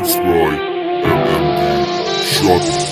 Mixed by MMD Shot.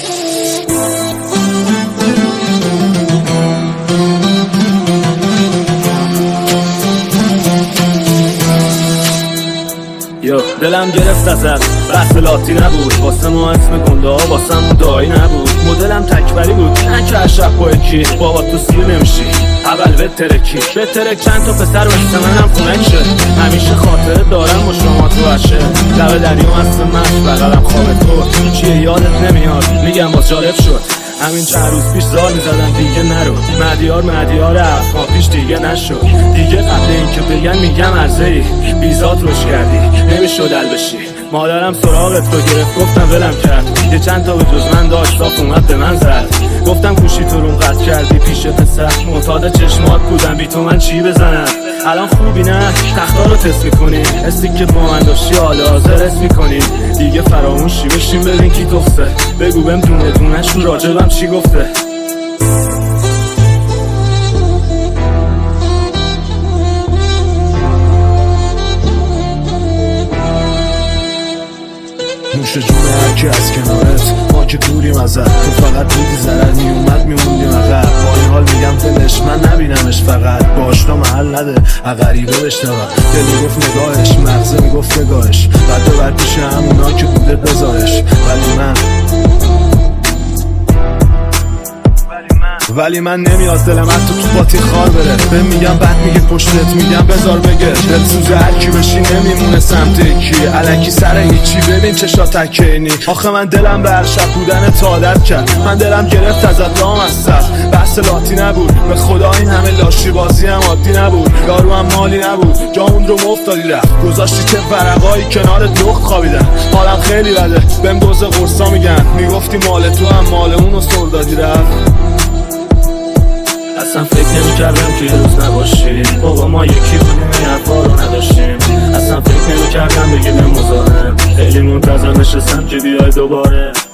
دلم گرفت ازت بحث لاتی نبود، واسه ما اسم گنده ها واسه دایی نبود. مدلم تکبری بود نه که اشرف با یکی بابا تو سیر نمیشی اول به ترکی به ترک چند تا پسر مثل منم خونک شد. همیشه خاطره دارم با شما تو عشه لب دریا هست مست بغلم خواب تو چیه یادت نمیاد میگم باز جالب شد. همین چند روز پیش زار میزدن دیگه نرو مدیار افغان پیش دیگه نشد دیگه. قبل این که بگن میگم عرضه‌ای بیزات روش کردی نمیشد دل بشی. مادرم سراغت رو گرفت گفتم ولم کرد یه چند تا به جز من داشت صاف اومد به من زد. گفتم گوشی تو رو قطع کردی پیش پسر معتاد چشمات بودم بی تو من چی بزنم. الان خوبی نه تختا رو تست میکنی حسی که با من داشتی حالا حاضر حس میکنی دیگه فراموشی بشین ببین کی تخته بگو بهم دونه دونه‌شون راجبم چی گفته. نوش جون هرکی از کنارت ما که دوریم ازت تو فقط بودی ضرر میومد میموندیم عقب. با این حال میگم دلش من نبینمش فقط باش تا محل نده غریبه بشنوم. دل میگفت نگاهش مغزه میگفت نگاهش بعد ببر پیش همونا که بوده بذارش. ولی من نمیاد دلم حتی تو باتی خار بره. به میگم بعد میگه پشتت میگم بذار بگه دلسوز هرکی بشی نمیمونه سمت یکی الکی سر هیچی. ببین چشا تکینی آخه من دلم به هر شب بودن عادت کرد. من دلم گرفت ازت رام از سر بحث لاتی نبود به خدا این همه لاشی بازی هم عادی نبود. یارو هم مالی نبود جامون رو مفتادی رفت گذاشتی که ورقایی کنارت لخت خوابیدن. حالم خیلی بده بهم دوز قرصا میگن میگفتی مال تو هم مال اونو سردادی رفت. اصلا فکر نمی‌کردم که یه روز نباشی بابا ما یکی بودیم این حرفا رو نداشتیم. اصلا فکر نمی‌کردم بگیم مزاحم خیلی منتظر نشستم که بیای دوباره.